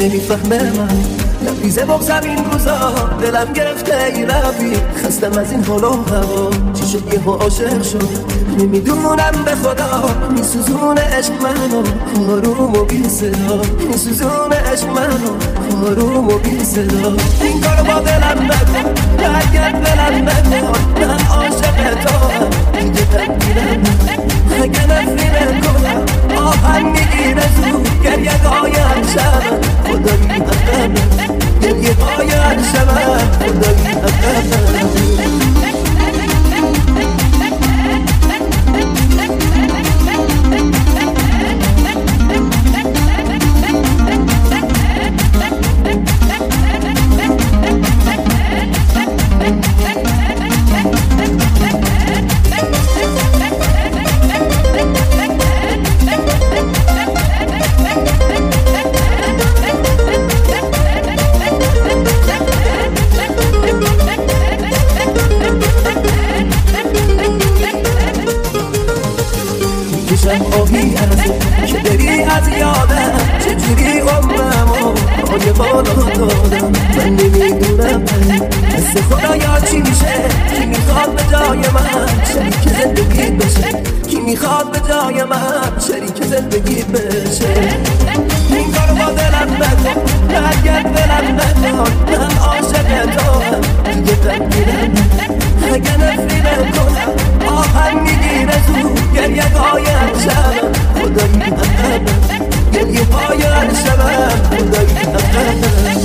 نمیفهمه من لبریزه بغزم این روزا دلم گرفته ای رفیق خستم از این حال و هوا چی شد یه عاشق شد نمیدونم به خدا میسوزونه عشق منو آروم و بی صدا میسوزونه عشق منو آروم و بی صدا این کارو با دلم نکن برگرد دلم نکن من عاشق تو هم دیگه تبدیلم اگه نفرینه کنم آهم میگیره زود گریه های هر شبم خدایی حقمه گریه های هر شبم خدایی حقمه آهی ازه که دری از یادم چجوری عمرمو پای بالا دادم من نمیدونم مثل خدایا چی میشه کی میخواد به جای من شریک زندگی بشه کی میخواد به جای من شریک زندگی بشه این کارو با دلم نکن برگرد دلم نکن من عاشق تو هم دیگه تبدیلم اگه نفرینه کنم آهم میگیره زود گریه های هر شبم خدایی حقمه گریه های هر شبم خدایی حقمه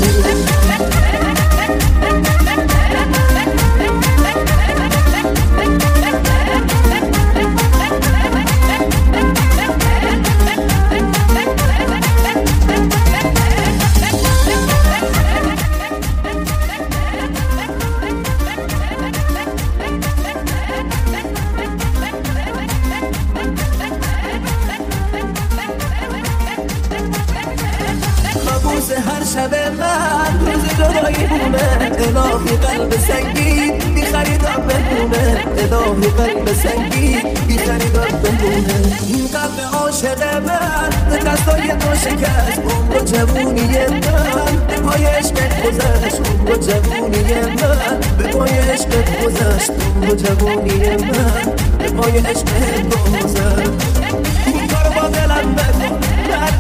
هر شب من روز جدایی بونه الهی قلب سنگی بی خریدار بمونه الهی قلب سنگی بی خریدار بمونه این قلب عاشق من به دستای تو شکست عمر و جوونی من به پای عشقت گذشت عمر و جوونی من به پای عشقت گذشت عمر و جوونی من به پای عشقت گذشت این کارو با دلم نکن